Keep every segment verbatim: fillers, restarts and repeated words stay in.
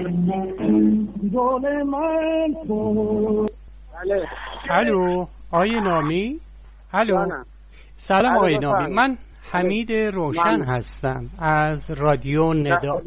بله. الو آقای نامی؟ الو سلام آقای نامی، من حمید روشن هستم از رادیو ندا.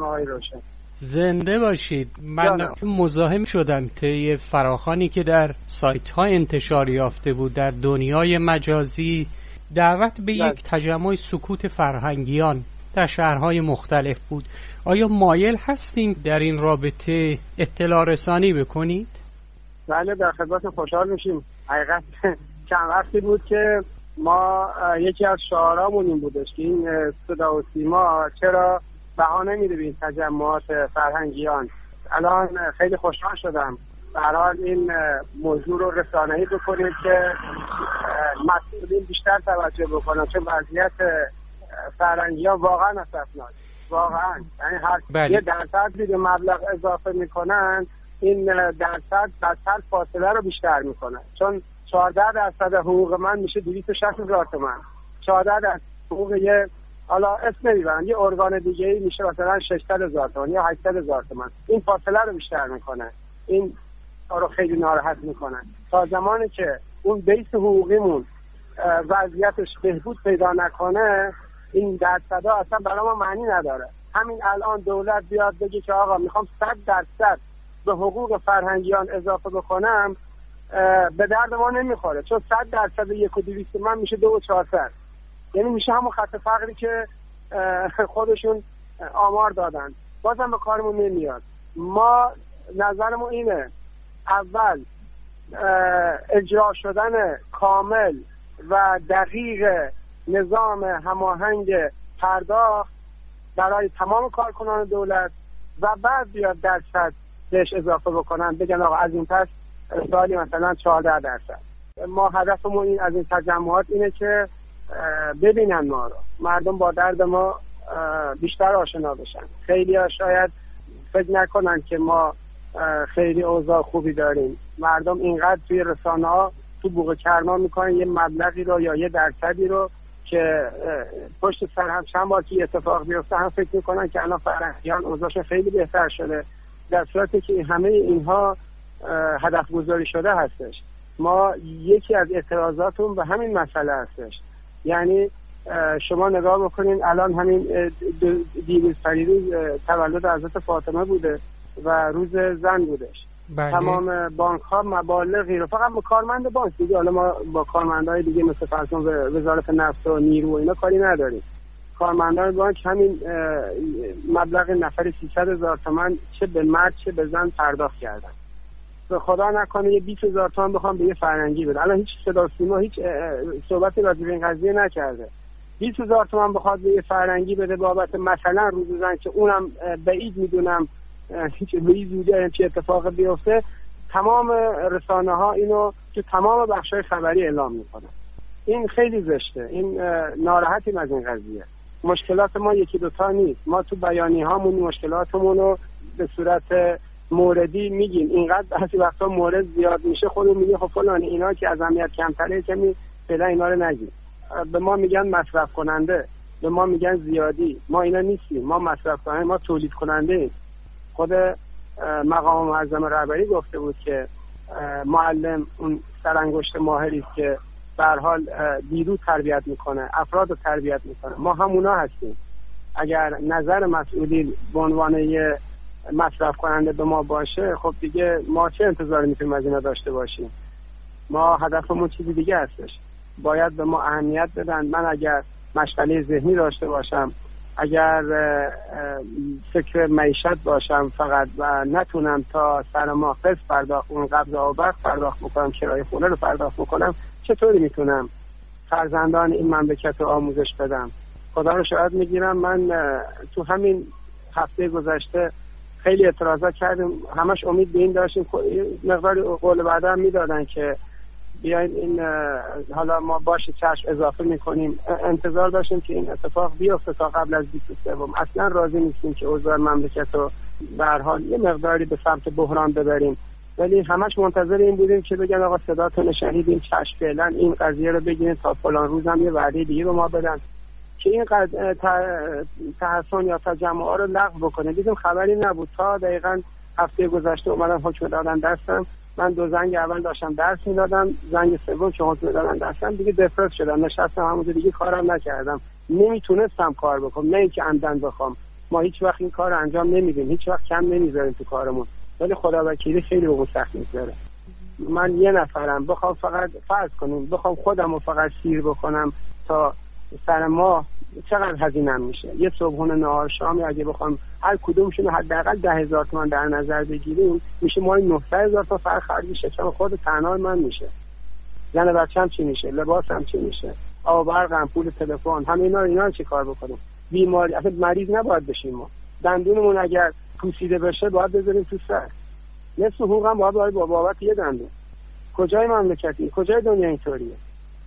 زنده باشید. من مزاحم شدم طی فراخوانی که در سایت ها انتشار یافته بود در دنیای مجازی، دعوت به یک تجمع سکوت فرهنگیان در شهرهای مختلف بود. آیا مایل هستیم در این رابطه اطلاع رسانی بکنید؟ بله، در خدمت خوشحال میشیم. حقیقت چند وقتی بود که ما یکی از شعارامون این بودش که این صدا و سیما چرا بهانه میده به این تجمعات فرهنگیان. الان خیلی خوشحال شدم به هر حال این موضوع رو رسانه‌ای بکنید که مسئولین بیشتر توجه بکنن، چون وضعیت فرهنگیان واقعا اسفناک، واقعا یعنی هر بله. یه درصد به مبلغ اضافه میکنن، این درصد بدتر فاصله رو بیشتر میکنه. چون چهارده درصد حقوق من میشه دویست و شصت هزار تومان، چهارده درصد حقوق یه حالا اسم نمیبرن یه ارگان دیگه ای میشه مثلا ششصد هزار تومان یا هشتصد هزار تومان. این فاصله رو بیشتر میکنه، این رو خیلی ناراحت میکنن. تا زمانی که اون بیس حقوقیمون وضعیتش بهبود پیدا نکنه، این درصدا اصلا برای ما معنی نداره. همین الان دولت بیاد بگه که آقا میخوام صد درصد به حقوق فرهنگیان اضافه بکنم، به درد ما نمیخوره، چون صد درصد یک و دویست من میشه دو و چهارصد، یعنی میشه همون خط فقری که خودشون آمار دادن. بازم به کارمون نمیاد. ما نظرمون اینه اول اجرا شدن کامل و دقیق نظام هماهنگ پرداخت برای تمام کارکنان دولت و بعد بیاد درصد بهش اضافه بکنن، بگن آقا از این پس سالی مثلا چهارده درصد. ما هدفمون این از این تجمعات اینه که ببینن ما رو، مردم با درد ما بیشتر آشنا بشن. خیلی ها شاید فکر نکنن که ما خیلی اوضاع خوبی داریم. مردم اینقدر توی رسانه ها تو بوق کرما میکنن یه مبلغی رو یا یه درصدی رو که پشت سر هم چند بار که اتفاق بیفته هم فکر میکنن که الان فرهنگیان اوضاعشون خیلی بهتر شده، در صورتی که همه اینها هدف گذاری شده هستش. ما یکی از اعتراضاتون به همین مسئله هستش. یعنی شما نگاه بکنین الان همین دیروز پریروز تولد حضرت فاطمه بوده و روز زن بودش. بله. تمام بانک ها مبالغی رو فقط با کارمند بانک دیگه، حالا ما با کارمندای دیگه مثل فرضاً وزارت نفت و نیرو و اینا کاری نداریم. کارمندان بانک همین مبلغ نفری سیصد هزار تومان چه به مرد چه به زن پرداخت کردن. به خدا نکنه یه بیست هزار تومان بخوام به یه فرهنگی بده. الان هیچ صدا سیما هیچ صحبتی راجع به این قضیه نکرده. بیست هزار تومان بخواد به یه فرهنگی بده بابت مثلا روز زن که اونم بعید میدونم هیچ به زودی چه اتفاق بیفته، تمام رسانه ها اینو تو تمام بخش‌های خبری اعلام میکنن. این خیلی زشته. این ناراحتیم از این قضیه. مشکلات ما یکی دوتا نیست. ما تو بیانیه هامون مشکلاتمون رو به صورت موردی میگیم. اینقدر بعضی وقتا مورد زیاد میشه خودمون میگیم خب فلان اینا که از اهمیت کمتره کمی فعلا اینا رو نگیم. به ما میگن مصرف کننده، به ما میگن زیادی. ما اینا نیستیم. ما مصرف کننده، ما تولید کننده ایم. خود مقام معظم رهبری گفته بود که معلم اون سرانگشت ماهری است که به هر حال نیرو تربیت میکنه، افراد رو تربیت میکنه. ما همونا هستیم. اگر نظر مسئولین به عنوان یه مصرف کننده به ما باشه، خب دیگه ما چه انتظاری میتونیم از اینا داشته باشیم؟ ما هدفمون چیزی دیگه هستش. باید به ما اهمیت بدن. من اگر مشغله ذهنی داشته باشم، اگر فکر معیشت باشم فقط و نتونم تا سر ماه قسط پرداخت اون قبض آبخ پرداخت بکنم، کرایه خونه رو پرداخت بکنم، چطوری میتونم فرزندان این مملکت رو آموزش بدم؟ خدا رو شاهد میگیرم من تو همین هفته گذشته خیلی اعتراضات کردیم، همش امید به این داشتیم مقداری قول بعدا هم میدادن که بیاین این حالا ما باشه چشم اضافه میکنیم. انتظار داشتیم که این اتفاق بیفته تا قبل از بیست و سوم. اصلا راضی نیستیم که اوضاع مملکت رو به هر حال یه مقداری به سمت بحران ببریم، ولی همش منتظر این بودیم که بگن آقا صداتون شنیدیم، چشم فعلا این قضیه رو بگیرین تا فلان روز هم یه وعده دیگه به ما بدن. که این تحسن یا تجمع رو لغو بکنه. دیدم خبری نبود تا دقیقاً هفته گذشته اومدن حکم دادن دستم. من دو زنگ اول داشتم درس میدادم، زنگ سوم که حکم دادن دستم دیگه دپرس شدم، نشستم همونجا دیگه کارم نکردم، نمیتونستم کار بکنم، نه اینکه عمدن بخوام. ما هیچ وقت این کار انجام نمیدیم، هیچ وقت کم نمیذاریم تو کارمون، ولی خدا وکیلی خیلی به سخت میذاره. من یه نفرم، بخوام فقط فرض کنیم بخوام خودم رو فقط سیر بکنم تا سر ماه چقدر هزینه‌ام میشه؟ یه صبحونه نهار شامی اگه بخوام هر کدومشون حداقل ده هزار تومان در نظر بگیریم میشه ماهی نهصد هزار تا فرق خرج شکم خود تنها من میشه. زن بچه‌م چی میشه؟ لباسم چی میشه؟ آب برقم، پول تلفن، همه اینا اینا رو چی کار بکنیم؟ بیماری اصلا مریض نباید بشیم. ما دندونمون اگر پوسیده بشه باید بذاریم تو سر، نصف حقوقم باید باید با بابت یه دندون. کجای مملکتی؟ کجای دنیا اینطوریه؟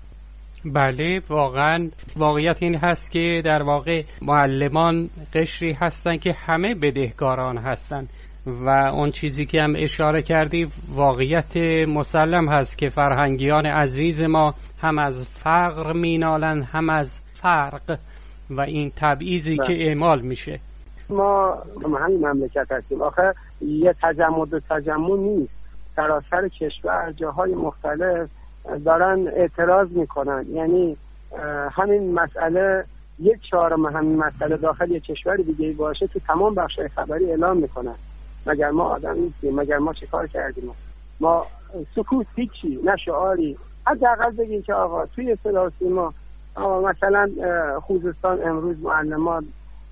بله، واقعا واقعیت این هست که در واقع معلمان قشری هستن که همه بدهکاران هستن و اون چیزی که هم اشاره کردی واقعیت مسلم هست که فرهنگیان عزیز ما هم از فقر مینالن هم از فرق و این تبعیضی که اعمال میشه. ما همین مملکت هستیم، آخه یه تجمد و تجمع نیست، سراسر کشور جاهای مختلف دارن اعتراض میکنن. یعنی همین مسئله یک چهارم همین مسئله داخل یک کشور دیگه باشه تو تمام بخش‌های خبری اعلام میکنن. مگر ما آدم نیستیم؟ مگر ما چه کار کردیم؟ ما سکوت، هیچی، نه شعاری. حداقل بگین که آقا توی صدا و سیما مثلا خوزستان امروز معلمان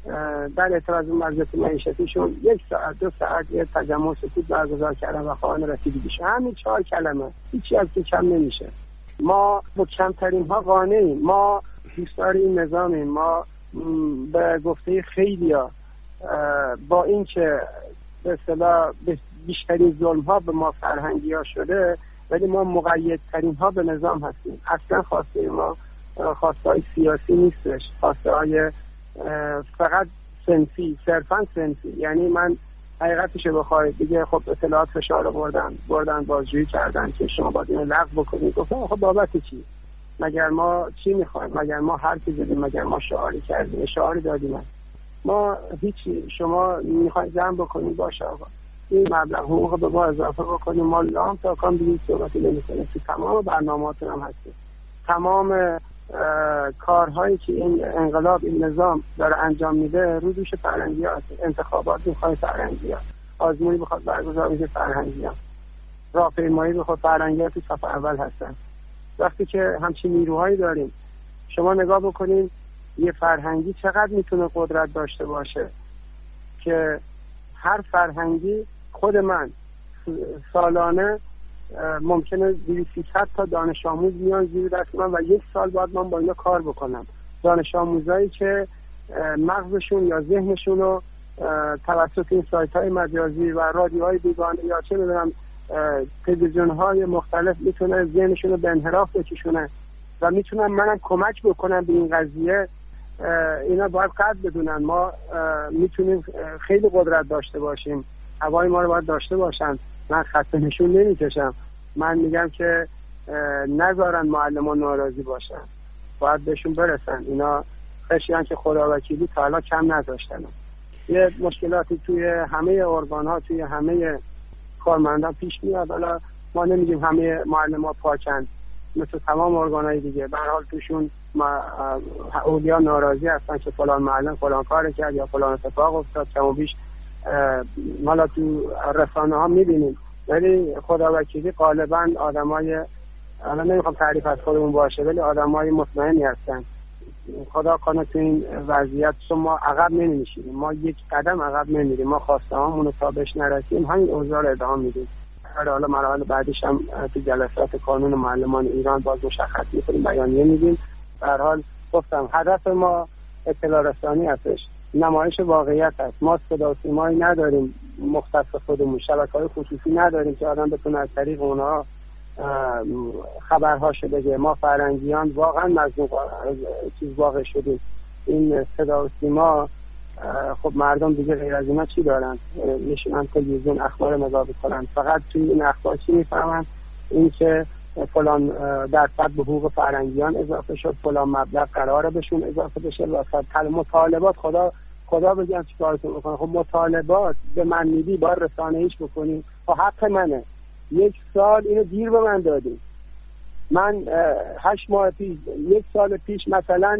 در اعتراض وضعیت معیشتیشون یک ساعت دو ساعت یه تجمع سکوت برگزار کردن و خواهان رسیدگی بشه. همین چهار کلمه، هیچی از که کم نمیشه. ما با کمترین ها قانعیم، ما دوستدار این نظامیم. ما به گفته خیلیا با این که به اصطلاح بیشترین ظلم ها به ما فرهنگی ها شده، ولی ما مقیدترین ها به نظام هستیم. اصلا خواسته ما خواسته های سیاسی نیستش، خواسته های فقط سنفی، صرفا سنفی. یعنی من حقیقتش بخواید دیگه خب اطلاعات فشار رو بردن بردن بازجویی کردن که شما باید اینو لغو بکنید. گفتم خب بابت چی؟ مگر ما چی میخوایم؟ مگر ما حرفی زدیم؟ مگر ما شعاری کردیم؟ شعاری دادیم؟ ما هیچی. شما میخواید جمع بکنید باشه آقا این مبلغ حقوق به ما اضافه بکنیم، ما لام تا کام دیگه صحبتی نمی‌کنیم. تو تمام برنامه‌هاتون هم هست، تمام کارهایی که این انقلاب این نظام داره انجام میده رو دوش فرهنگی‌ها، انتخابات میخواد فرهنگی‌ها، آزمونی بخواد برگزار بشه فرهنگی‌ها، راهپیمایی بخواد فرهنگی‌ها تو صف اول هستن. وقتی که همچین نیروهایی داریم، شما نگاه بکنین یه فرهنگی چقدر میتونه قدرت داشته باشه که هر فرهنگی، خود من سالانه ممکنه دویست سیصد تا دانش آموز میان زیر دست من و یک سال بعد من با اینا کار بکنم. دانش آموزایی که مغزشون یا ذهنشون رو توسط این سایت های مجازی و رادیوهای بیگانه یا چه میدونم تلویزیون های مختلف میتونه ذهنشون رو به انحراف بکشونه و میتونم منم کمک بکنم به این قضیه. اینا باید قدر بدونن ما میتونیم خیلی قدرت داشته باشیم، هوای ما رو باید داشته باشن. من خسته نشون نمیکشم، من میگم که نذارن معلمان ناراضی باشن، باید بهشون برسن. اینا خشیان که خدا وکیلی تا حالا کم نذاشتن. یه مشکلاتی توی همه ارگان ها، توی همه کارمندان پیش میاد. حالا ما نمیگیم همه معلمان پاکن، مثل تمام ارگان‌های دیگه به هر حال توشون اولیا ناراضی هستن که فلان معلم فلان کار کرد یا فلان اتفاق افتاد. کم و بیش حالا تو رسانه ها میبینیم، ولی خدا وکیلی غالبا آدمای، حالا نمیخوام تعریف از خودمون باشه، ولی آدمای مطمئنی هستن. خدا کنه تو این وضعیت ما عقب نمیشیم، ما یک قدم عقب نمیریم، ما خواسته هامون رو تا بهش نرسیم همین اوضاع رو ادامه میدیم. حالا مراحل بعدش هم تو جلسات کانون معلمان ایران باز مشخص می‌کنیم، بیانیه میدیم. به هر حال گفتم هدف ما اطلاع رسانی هستش، نمایش واقعیت است. ما صدا و سیمایی نداریم مختص خودمون، شبکه‌های خصوصی نداریم که آدم بتونه از طریق اونها خبرهاشو بگه. ما فرنگیان واقعا مظلوم چیز واقع شدیم. این صدا و سیما خب مردم دیگه غیر از اینا چی دارن؟ میشونن تلویزیون اخبار نگاه بکنن، فقط توی این اخبار چی میفهمن؟ این که فلان درصد به حقوق فرنگیان اضافه شد، فلان مبلغ قراره بهشون اضافه بشه. و مطالبات خدا خدا بگم چیکارتون بکنه. خب مطالبات به من میدی باید رسانه‌ایش بکنیم. خب حق منه. یک سال اینو دیر به من دادیم. من هشت ماه پیش یک سال پیش مثلا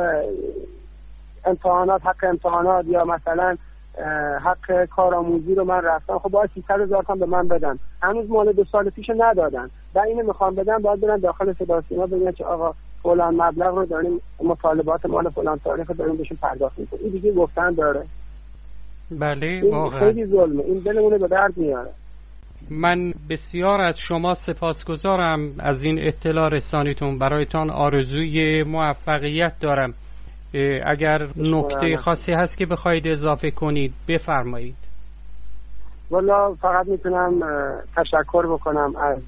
امتحانات حق امتحانات یا مثلا حق کارآموزی رو من رفتم، خب باید سیصد هزار تومان به من بدن. هنوز مال دو سال پیش ندادن و اینو میخوام بدن، باید برن داخل صدا و سیما بگن که آقا فلان مبلغ رو داریم، مطالبات مال فلان تاریخ داریم بهشون پرداخت میکنیم. این دیگه گفتن داره. بله واقعا خیلی ظلمه. این دلمون به درد میاره. من بسیار از شما سپاسگزارم از این اطلاع رسانیتون. برایتان آرزوی موفقیت دارم. اگر نکته خاصی هست که بخواید اضافه کنید بفرمایید. والا فقط میتونم تشکر بکنم از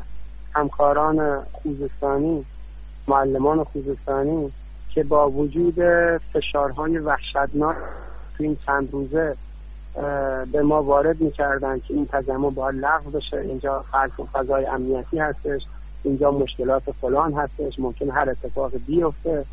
همکاران خوزستانی، معلمان خوزستانی که با وجود فشارهای وحشتناک تو این چند روزه به ما وارد میکردن که این تجمع باید لغو بشه، اینجا خلق و فضای امنیتی هستش، اینجا مشکلات فلان هستش، ممکن هر اتفاق بیفته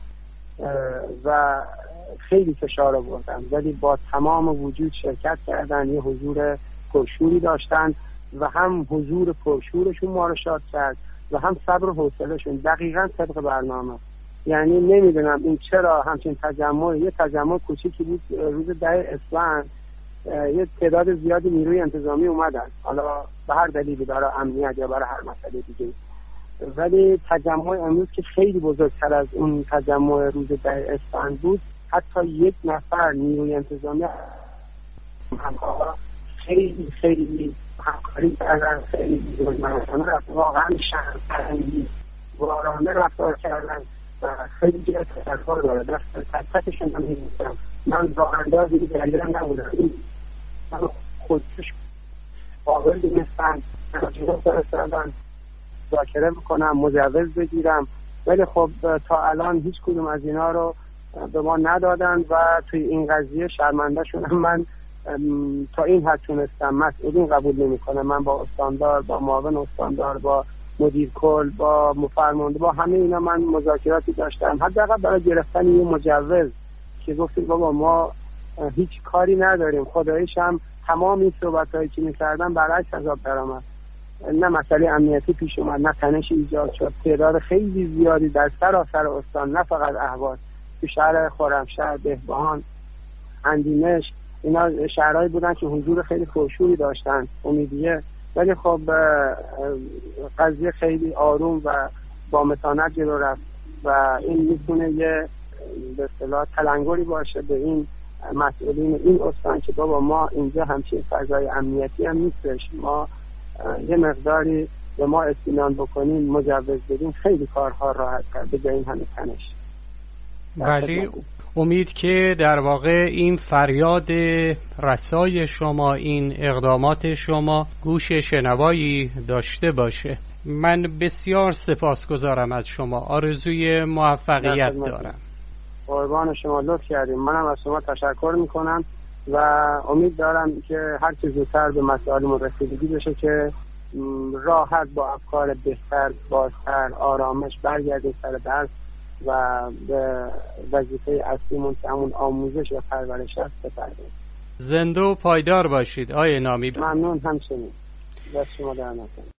و خیلی فشار آوردن، ولی با تمام وجود شرکت کردن، یه حضور پرشوری داشتن و هم حضور پرشورشون ما رو شاد کرد و هم صبر و حوصلهشون دقیقاً طبق برنامه. یعنی نمیدونم این چرا همچین تجمع، یه تجمع کوچیکی بود روز ده اسفند، یه تعداد زیادی نیروی انتظامی اومدن، حالا به هر دلیلی برای امنیت یا برای هر مسئله دیگه، ولی تجمع امروز که خیلی بزرگتر از اون تجمع روز ده اسفند بود، حتی یک نفر نیروی انتظامی همکارا خیلی خیلی همکاری کردن، خیلی بزرگمنشانه رفت، واقعا شهرمندی وارانه رفتار کردن و خیلی دیگه تشکر داره. دست تک تکشون هم می‌بینم. من واقعا دیگه دلیلم نبودم، من خودش قابل دونستن تجربه فرستادن مذاکره بکنم، مجوز بگیرم، ولی خب تا الان هیچ کدوم از اینا رو به ما ندادن و توی این قضیه شرمنده شدم. من تا این حد تونستم، مسئولین قبول نمی‌کنه. من با استاندار، با معاون استاندار، با مدیر کل، با فرمانده، با همه اینا من مذاکراتی داشتم، حداقل برای گرفتن یه مجوز که گفتیم بابا ما هیچ کاری نداریم. خداییش هم تمام این صحبتایی که می‌کردم برعکس عذاب درآمد. نه مسئله امنیتی پیش اومد، نه تنش ایجاد شد. تعداد خیلی زیادی در سراسر استان، نه فقط اهواز، تو شهر خرمشهر، بهبهان، اندیمش، اینا شهرهایی بودن که حضور خیلی پرشوری داشتن، امیدیه، ولی خب قضیه خیلی آروم و با متانت جلو رفت و این میتونه یه به اصطلاح تلنگری باشه به این مسئولین این استان که بابا ما اینجا همچین فضای امنیتی هم نیستش، ما یه مقداری به ما اطمینان بکنیم، مجوز بدیم، خیلی کارها راحت کرد به جای این همه تنش. ولی امید که در واقع این فریاد رسای شما، این اقدامات شما گوش شنوایی داشته باشه. من بسیار سپاسگزارم از شما. آرزوی موفقیت دارم. قربان شما، لطف کردیم. منم از شما تشکر میکنم و امید دارم که هر چه زودتر به مسائل رسیدگی بشه که راحت با افکار بهتر، بازتر، آرامش برگردیم سر درس و به وظیفه اصلیمون که همون آموزش و پرورش است بپردازیم. زنده و پایدار باشید آقای نامی. ممنون، همچنین. دست شما در نکنه.